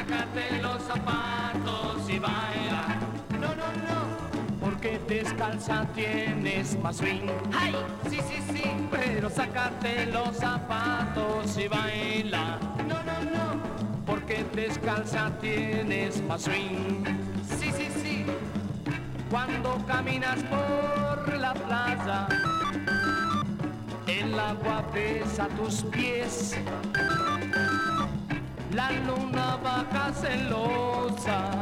sácate los zapatos y baila. No, no, no, porque descalza tienes más swing. ¡Ay! Sí, sí, sí, pero sácate los zapatos y baila. No, no, no, porque descalza tienes más swing. Sí, sí, sí, cuando caminas por la playa, el agua besa tus pies. La luna baja celosa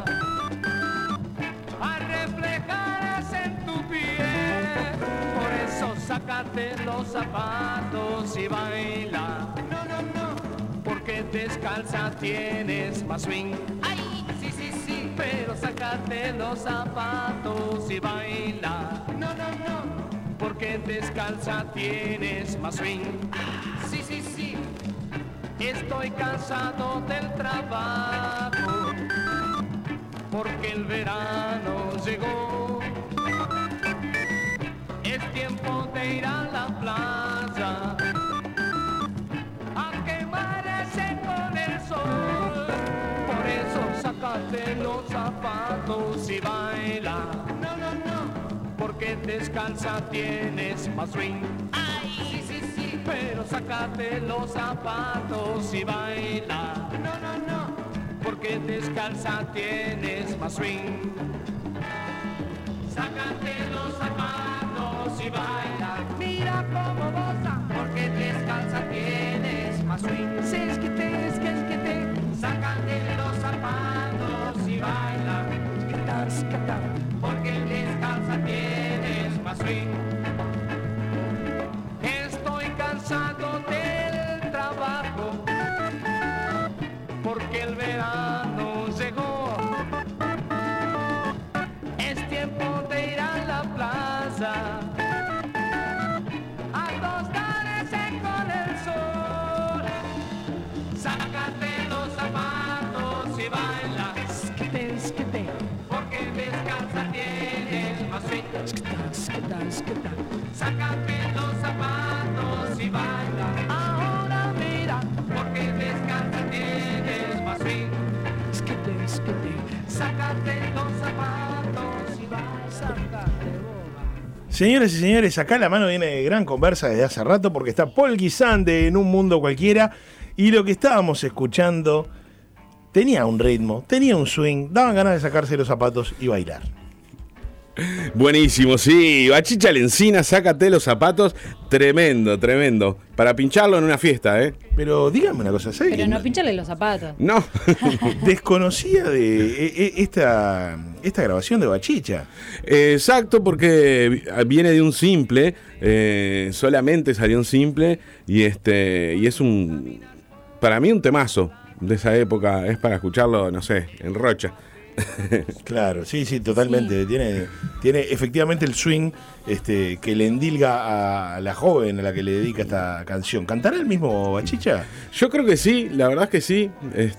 a reflejarse en tu piel. Por eso sácate los zapatos y baila. No, no, no, porque descalza tienes más swing. ¡Ay! Sí, sí, sí, pero sácate los zapatos y baila. No, no, no, porque descalza tienes más swing. Sí, sí, sí, estoy cansado del trabajo, porque el verano llegó. Es tiempo de ir a la playa a quemarse con el sol. Por eso sácate los zapatos y baila. No, no, no, porque descalza tienes más swing. Ay, sí, sí, sí, pero sácate los zapatos y baila. No, no, no, porque descalza tienes más swing. Sácate los zapatos y baila. Mira cómo goza, porque descalza tienes más swing. Es que te, sácate los zapatos y baila. Porque descalza tienes más swing. Estoy cansado del trabajo, porque el verano llegó. Es tiempo de ir a la plaza a tostarse con el sol. Sácate los zapatos y baila. Porque descalza tienes más swing. Sácate los zapatos y baila. Ahora mira, porque descalza tienes más swing. Sácate los zapatos y baila. Sácate, boba. Señoras y señores, acá la mano viene de gran conversa desde hace rato porque está Paul Guisande en Un Mundo Cualquiera y lo que estábamos escuchando tenía un ritmo, tenía un swing, daban ganas de sacarse los zapatos y bailar. Buenísimo, sí. Bachicha Lencina, sácate los zapatos. Tremendo, tremendo. Para pincharlo en una fiesta, ¿eh? Pero dígame una cosa, ¿sabes? Pero no pincharle los zapatos. No. Desconocía de esta grabación de Bachicha. Exacto, porque viene de un simple. Solamente salió un simple. Y es para mí un temazo de esa época. Es para escucharlo, no sé, en Rocha. Claro, sí, totalmente. Sí. Tiene efectivamente el swing que le endilga a la joven a la que le dedica esta canción. ¿Cantará el mismo Bachicha? Yo creo que sí, la verdad es que sí.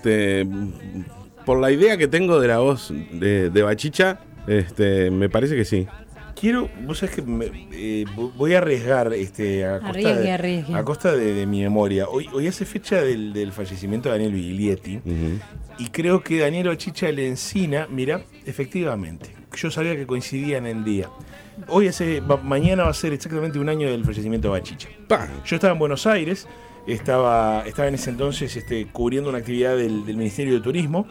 Por la idea que tengo de la voz de Bachicha, me parece que sí. Vos sabés que voy a arriesgar a costa de mi memoria. Hoy hace fecha del fallecimiento de Daniel Biglietti. Y creo que Daniel Bachicha Lencina, mira, efectivamente, yo sabía que coincidían en día. Mañana va a ser exactamente un año del fallecimiento de Bachicha. Yo estaba en Buenos Aires, estaba en ese entonces cubriendo una actividad del Ministerio de Turismo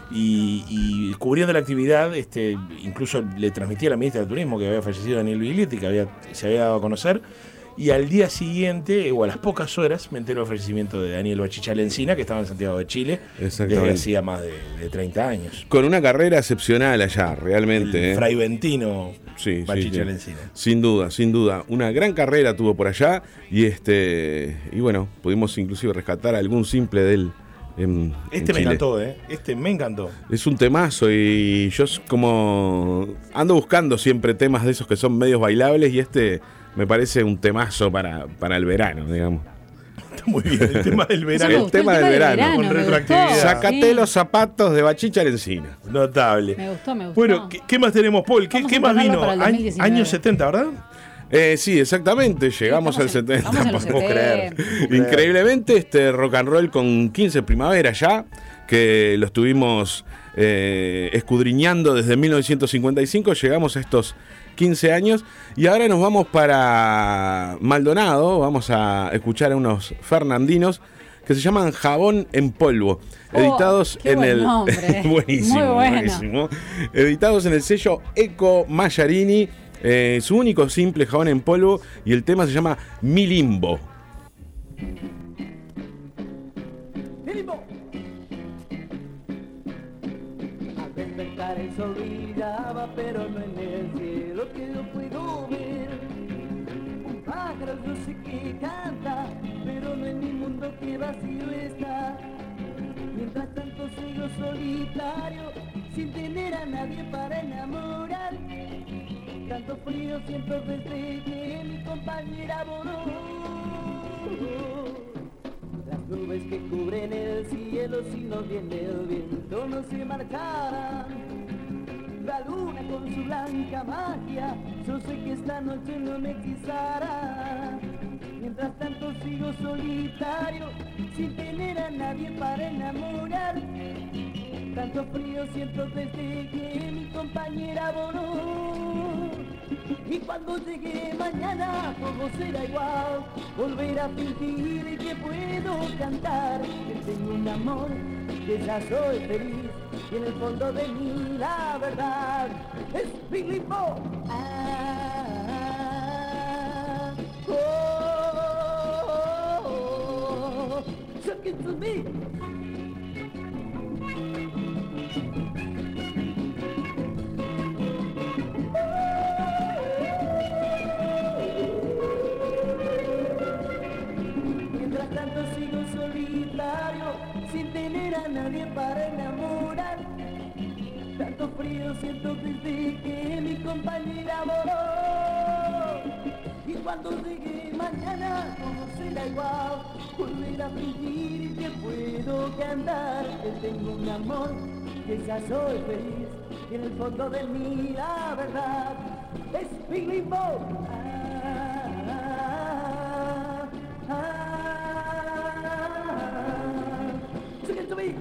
y cubriendo la actividad, incluso le transmití a la ministra de Turismo que había fallecido Daniel Biglietti, que se había dado a conocer. Y al día siguiente, o a las pocas horas, me entero del fallecimiento de Daniel Bachicha Lencina, que estaba en Santiago de Chile desde hacía más de 30 años. Con una carrera excepcional allá, realmente. El Fraiventino Bachicha Lencina. Sin duda. Una gran carrera tuvo por allá y bueno, pudimos inclusive rescatar algún simple de él. Me encantó, me encantó. Es un temazo y yo como ando buscando siempre temas de esos que son medios bailables y me parece un temazo para el verano, digamos. Está muy bien, el tema del verano. El tema del verano. Con retroactividad. Sácate los zapatos de Bachicha Lencina. Notable. Me gustó. Bueno, ¿qué más tenemos, Paul? ¿Qué más vino? Años 70, ¿verdad? Sí, exactamente. Llegamos al 70. Podemos creer. Increíblemente, rock and roll con 15 primavera ya. que lo estuvimos escudriñando desde 1955, llegamos a estos 15 años y ahora nos vamos para Maldonado, vamos a escuchar a unos fernandinos que se llaman Jabón en Polvo, editados en el buenísimo, buenísimo, editados en el sello Eco Mallarini, su único simple Jabón en Polvo, y el tema se llama Mi Limbo. Al despertar el sol brillaba, pero no en el cielo que yo puedo ver. Un pájaro yo sé que canta, pero no en mi mundo que vacío está. Mientras tanto sigo solitario, sin tener a nadie para enamorar. Tanto frío siento desde que mi compañera voló. Las nubes que cubren el cielo, si no viene el viento no se marcharán. La luna con su blanca magia, yo sé que esta noche no me hechizará. Mientras tanto sigo solitario, sin tener a nadie para enamorar. Tanto frío siento desde que mi compañera voló. Y cuando llegue mañana todo será igual, volver a fingir que puedo cantar, que tengo un amor, que ya soy feliz, y en el fondo de mí la verdad es mi limbo. So get to me. Mientras tanto sigo solitario, sin tener a nadie para enamorar. Tanto frío siento desde que mi compañera voló. Y cuando llegue mañana todo será igual, volver a fingir que puedo cantar, que tengo un amor, que ya soy feliz, y en el fondo de mí la verdad es mi limbo. Sing it to me.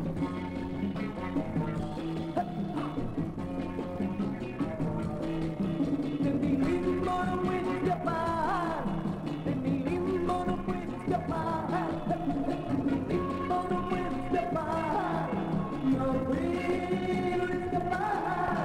De mi limbo no puedo escapar, de mi limbo no puedo escapar, de mi limbo no puedo escapar, no puedo escapar.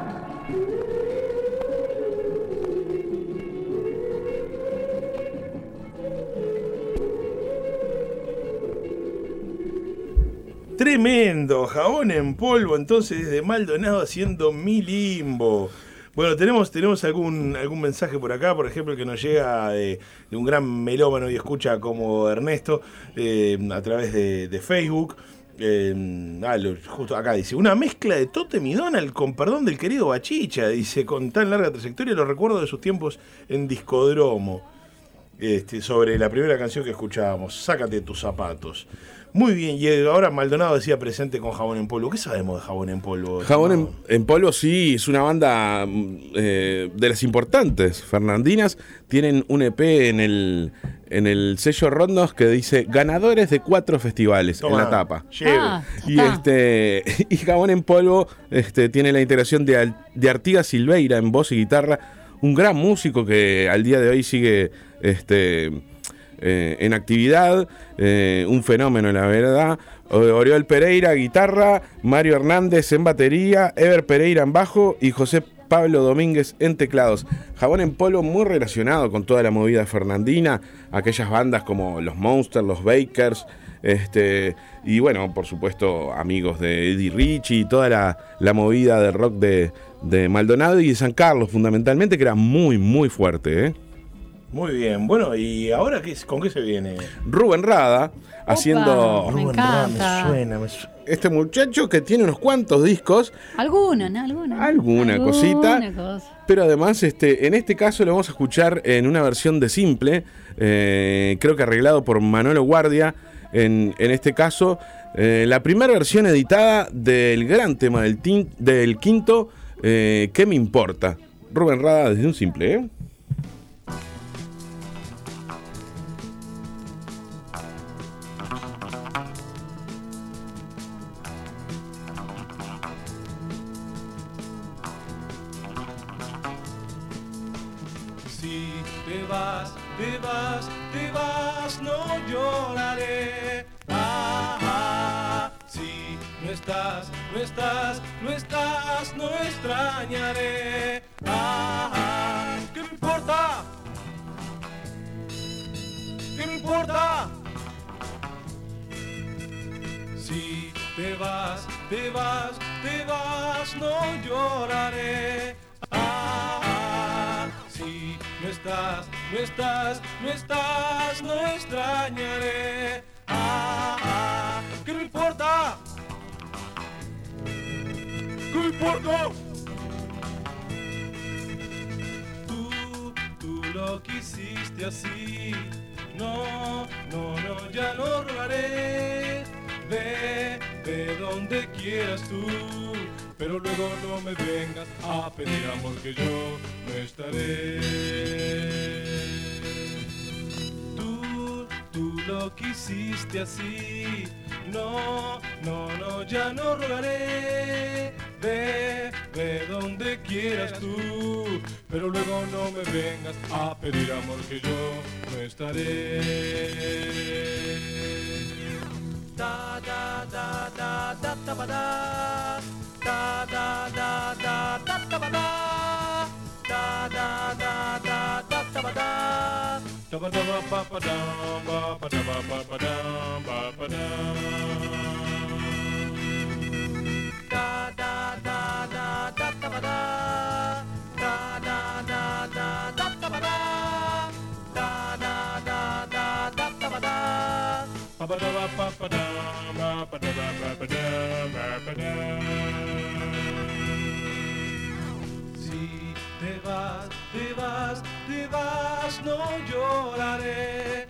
Tremendo, Jabón en Polvo, entonces desde Maldonado haciendo Mi Limbo. Bueno, tenemos algún mensaje por acá, por ejemplo, que nos llega de un gran melómano y escucha como Ernesto, a través de Facebook. Justo acá dice, una mezcla de Totem y Donald con perdón del querido Bachicha, dice, con tan larga trayectoria, los recuerdo de sus tiempos en Discodromo. Sobre la primera canción que escuchábamos, Sácate tus zapatos. Muy bien, y ahora Maldonado decía presente con Jabón en Polvo. ¿Qué sabemos de Jabón en Polvo? Jabón en Polvo sí, es una banda de las importantes fernandinas. Tienen un EP en el sello Rondos que dice ganadores de 4 festivales. Toma, en la tapa. Y Jabón en Polvo tiene la integración de Artigas Silveira en voz y guitarra, un gran músico que al día de hoy sigue en actividad, un fenómeno la verdad. Oriol Pereira guitarra, Mario Hernández en batería, Ever Pereira en bajo y José Pablo Domínguez en teclados. Jabón en Polvo muy relacionado con toda la movida fernandina, aquellas bandas como los Monsters, los Bakers, y bueno, por supuesto amigos de Eddie Richie y toda la movida del rock de Maldonado y de San Carlos fundamentalmente, que era muy muy fuerte, Muy bien, bueno, y ahora ¿con qué se viene? Rubén Rada haciendo... Me encanta. Me suena. Este muchacho que tiene unos cuantos discos. Alguna cosita. Pero además, en este caso lo vamos a escuchar en una versión de simple, creo que arreglado por Manolo Guardia, en este caso, la primera versión editada del gran tema del quinto, ¿Qué me importa? Rubén Rada desde un simple, Si te vas, te vas, te vas, no lloraré. Si no estás, no estás, no estás, no extrañaré. ¿Qué me importa? ¿Qué me importa? Si te vas, te vas, te vas, no lloraré. Si no estás, no estás, no estás, no extrañaré. ¿Qué me importa? ¿Qué me importa? Tú lo quisiste así. No, no, no, ya no rogaré. Ve donde quieras tú, pero luego no me vengas a pedir amor que yo no estaré. Tú lo quisiste así. No, no, no, ya no rogaré. Ve donde quieras tú, pero luego no me vengas a pedir amor que yo no estaré. Da da da da da da ba da da da da da da da ba da da da da da da da ba da da ba da ba ba da ba ba da ba ba da ba ba da da da da da da da ba da da da da da da da ba da da da da da da da ba da. Si te vas, te vas, te vas, no lloraré.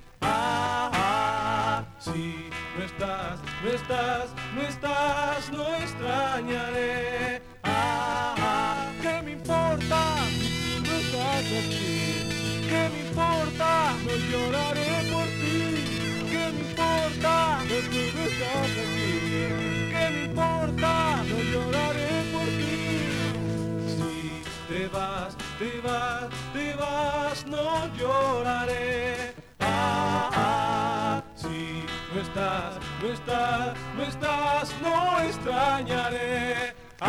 Si no estás, no estás, no estás, no extrañaré. ¿Qué me importa si no estás aquí? ¿Qué me importa? No lloraré por ti. ¿Qué me importa? No estás aquí. ¿Qué me importa? No lloraré por ti. Si te vas, te vas, te vas, no lloraré. Si no estás, no estás, no estás, no extrañaré.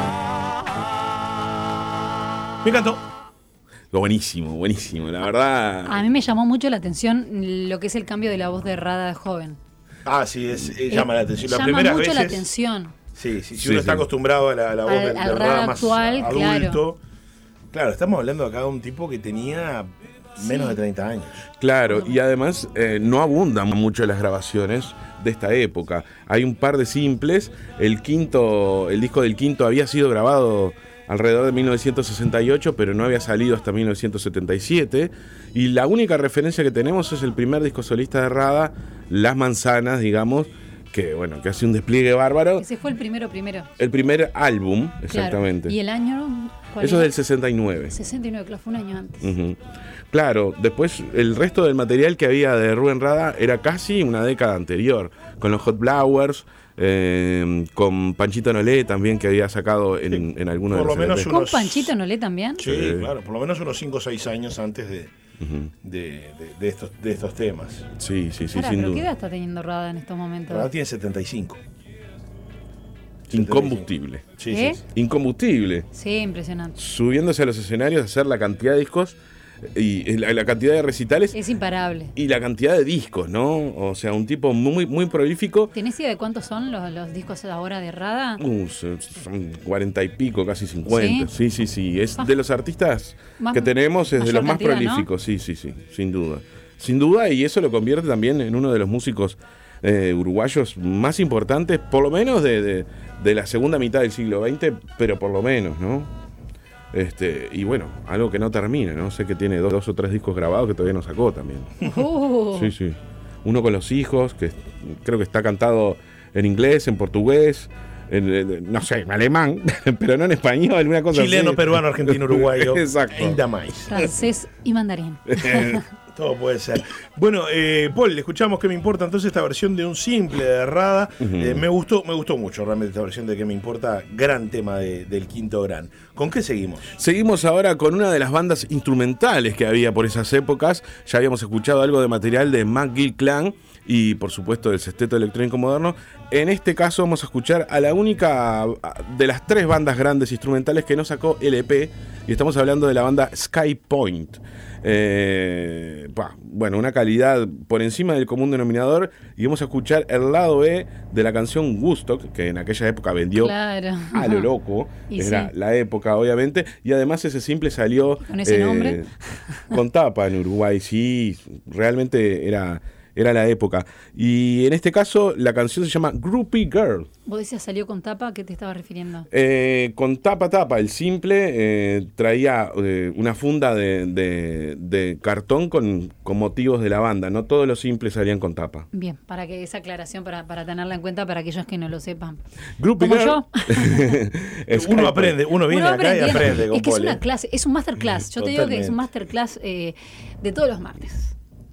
Me encantó. Buenísimo, buenísimo, la verdad. A mí me llamó mucho la atención lo que es el cambio de la voz de Rada de joven. Sí, llama la atención. Llama mucho veces, la atención. Sí, si uno está acostumbrado a la voz de Rada más actual, adulto. Claro, estamos hablando acá de un tipo que tenía menos de 30 años. Claro, y además no abundan mucho las grabaciones de esta época. Hay un par de simples. El disco del quinto había sido grabado alrededor de 1968, pero no había salido hasta 1977. Y la única referencia que tenemos es el primer disco solista de Rada, Las Manzanas, digamos, que hace un despliegue bárbaro. Ese fue el primero. El primer álbum, exactamente. Claro. ¿Y el año? Eso es del 69. 69, claro, fue un año antes. Uh-huh. Claro, después el resto del material que había de Rubén Rada era casi una década anterior, con los Hot Flowers, con Panchito Nolé también, que había sacado en algunos por de los los menos ¿Con Panchito Nolé también? Sí, claro, por lo menos unos 5 o 6 años antes de estos temas. Sí, Ahora, sin ¿pero duda. qué edad está teniendo Rada en estos momentos? Rada tiene 75. Incombustible. ¿Qué? Incombustible. Sí, impresionante. Subiéndose a los escenarios a hacer la cantidad de discos y la cantidad de recitales. Es imparable. Y la cantidad de discos, ¿no? O sea, un tipo muy, muy prolífico. ¿Tenés idea de cuántos son los discos ahora de Rada? Son 40 y pico, casi 50. Sí. Es de los artistas que tenemos, es de los más prolíficos. ¿No? Sí, sin duda. Sin duda, y eso lo convierte también en uno de los músicos uruguayos más importantes, por lo menos de la segunda mitad del siglo XX, pero por lo menos, ¿no? Y bueno, algo que no termina, ¿no? Sé que tiene 2 o 3 discos grabados que todavía no sacó también. Sí. Uno con los hijos, que creo que está cantado en inglés, en portugués, no sé, en alemán, pero no en español, una cosa chileno, así. Peruano, argentino, uruguayo. Exacto. Ainda más. Francés y mandarín. Todo puede ser. Bueno, Paul, escuchamos ¿Qué me importa? Entonces esta versión de un simple de Rada. Me gustó mucho realmente esta versión de ¿Qué me importa? Gran tema del Quinto Gran. ¿Con qué seguimos? Seguimos ahora con una de las bandas instrumentales que había por esas épocas. Ya habíamos escuchado algo de material de McGill Clan y por supuesto del Sexteto Electrónico Moderno. En este caso vamos a escuchar a la única de las 3 bandas grandes instrumentales que no sacó LP, y estamos hablando de la banda Sky Point. Bueno, una calidad por encima del común denominador, y vamos a escuchar el lado B de la canción Woodstock, que en aquella época vendió a lo loco. Era la época, obviamente, y además ese simple salió con ese nombre con tapa en Uruguay. Sí, realmente era la época. Y en este caso la canción se llama Groupie Girl. ¿Vos decías salió con tapa? ¿A qué te estabas refiriendo? Con tapa. El simple traía una funda de cartón con motivos de la banda. No todos los simples salían con tapa. Bien, para que esa aclaración, para tenerla en cuenta para aquellos que no lo sepan. Groupie Como Girl. yo. Uno aprende, uno viene acá y aprende. Es que es una clase, es un masterclass. Yo te digo que es un masterclass de todos los martes.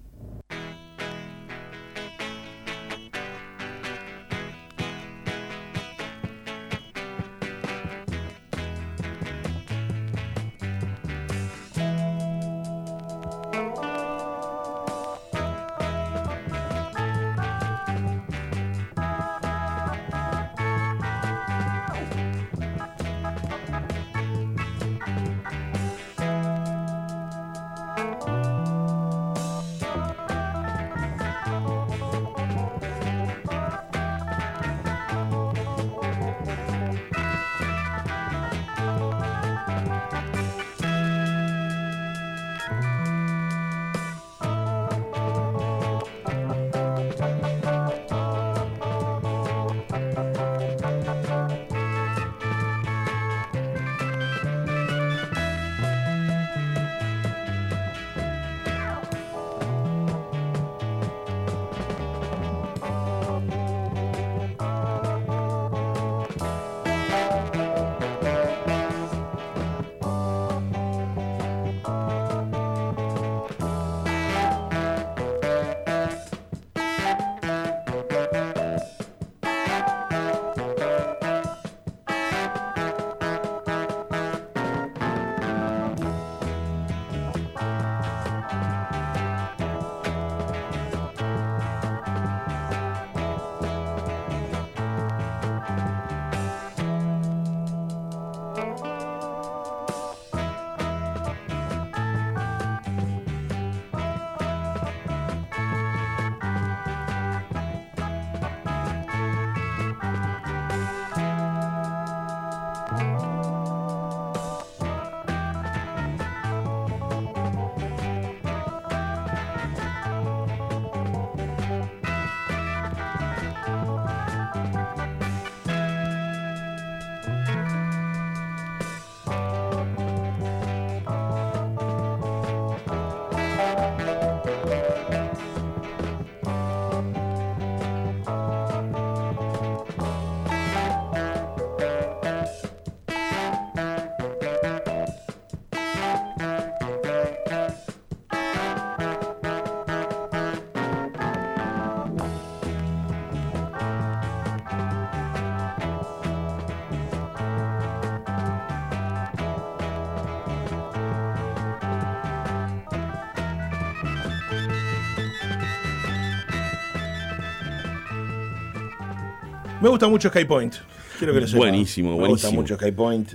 Me gusta mucho Sky Point. Quiero que lo sepa. Buenísimo. Me gusta mucho Sky Point.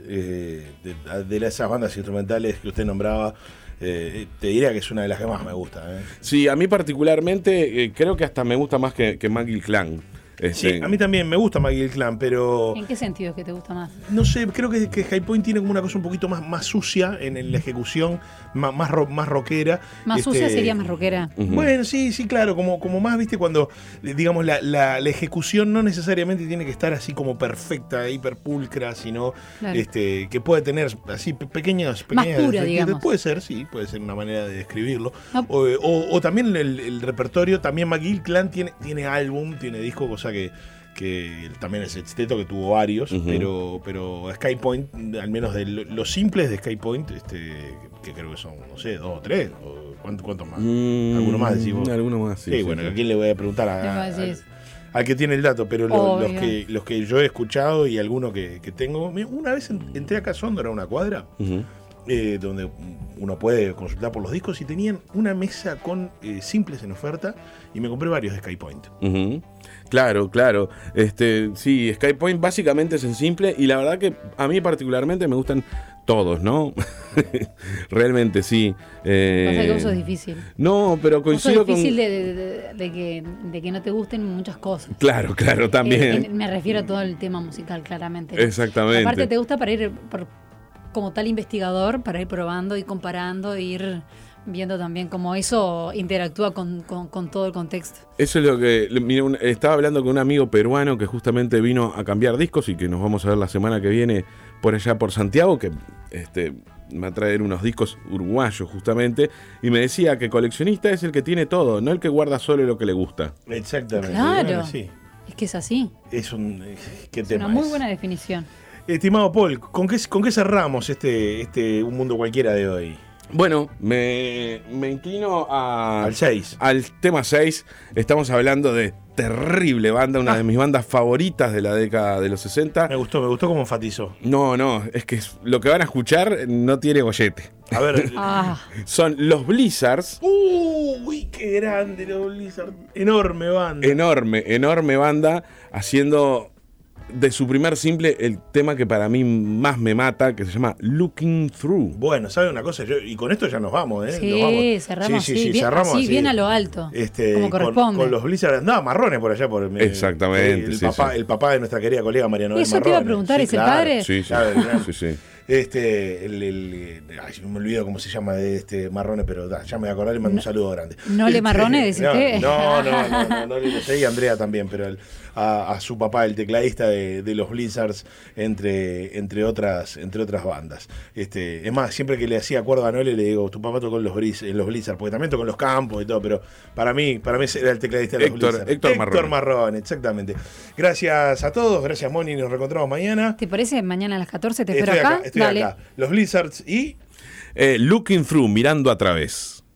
De esas bandas instrumentales que usted nombraba, te diría que es una de las que más me gusta. Sí, a mí particularmente creo que hasta me gusta más que McGill Clan. Sí, a mí también me gusta McGill Clan, pero... ¿En qué sentido es que te gusta más? No sé, creo que Sky Point tiene como una cosa un poquito más sucia en la ejecución, más rockera. Más sucia sería más rockera. Bueno, sí, claro, como más, viste, cuando, digamos, la ejecución no necesariamente tiene que estar así como perfecta, hiperpulcra, sino claro, que puede tener así pequeñas más pura, digamos. Puede ser una manera de describirlo. No. O también el repertorio, también McGill Clan tiene álbum, tiene disco, cosa que también el sexteto que tuvo varios, pero Sky Point, al menos de los simples de Sky Point, que creo que son, no sé, 2 o 3, ¿Cuánto más? ¿Alguno más decís vos? Alguno más, sí. Sí, bueno, ¿a quién le voy a preguntar? Al que tiene el dato, pero los que yo he escuchado y alguno que tengo. Una vez entré acá a Sondra, a una cuadra, donde uno puede consultar por los discos, y tenían una mesa con simples en oferta, y me compré varios de Skypoint. Claro. Sí, Skypoint básicamente es en simple, y la verdad que a mí particularmente me gustan todos, ¿no? Realmente sí. Pasa que eso es difícil. No, pero coincido con... Es difícil de que no te gusten muchas cosas. Claro, también. Me refiero a todo el tema musical, claramente. Exactamente. Aparte te gusta para ir como tal investigador, para ir probando y comparando, e ir viendo también cómo eso interactúa con todo el contexto. Eso es lo que... Mira, estaba hablando con un amigo peruano que justamente vino a cambiar discos y que nos vamos a ver la semana que viene por allá por Santiago, que me va a traer unos discos uruguayos justamente, y me decía que coleccionista es el que tiene todo, no el que guarda solo lo que le gusta. Exactamente. Claro, sí. Es que es así. Es una muy buena definición. Estimado Paul, ¿con qué cerramos Un Mundo Cualquiera de hoy? Bueno, me inclino al 6. Al tema 6. Estamos hablando de terrible banda, una de mis bandas favoritas de la década de los 60. Me gustó cómo enfatizó. No, es que lo que van a escuchar no tiene gollete. A ver. Son los Blizzards. Uy, qué grande los Blizzards. Enorme banda. Enorme banda, haciendo de su primer simple el tema que para mí más me mata, que se llama Looking Through. Bueno, ¿sabe una cosa? Y con esto ya nos vamos, ¿eh? Sí, cerramos así. Cerramos así, bien a lo alto, como corresponde. Con los Blizzards andaba Marrones por allá. Exactamente. El papá de nuestra querida colega Mariano Marrones. ¿Eso te iba a preguntar, ¿es el padre? Sí. Me olvido cómo se llama Marrone, pero ya me voy a acordar y mando un saludo grande. ¿No le Marrone, decís usted? No le sé, y Andrea también, pero a su papá, el tecladista de los Blizzards, entre otras bandas. Es más, siempre que le hacía acuerdo a Noel, le digo, tu papá tocó en los Blizzards, porque también tocó en los Campos y todo, pero para mí era el tecladista de los Blizzards. Héctor Marrone, exactamente. Gracias a todos, gracias Moni, nos reencontramos mañana. ¿Te parece? Mañana a las 14 te espero acá. Estoy acá. Los Blizzards y... Looking Through, mirando a través.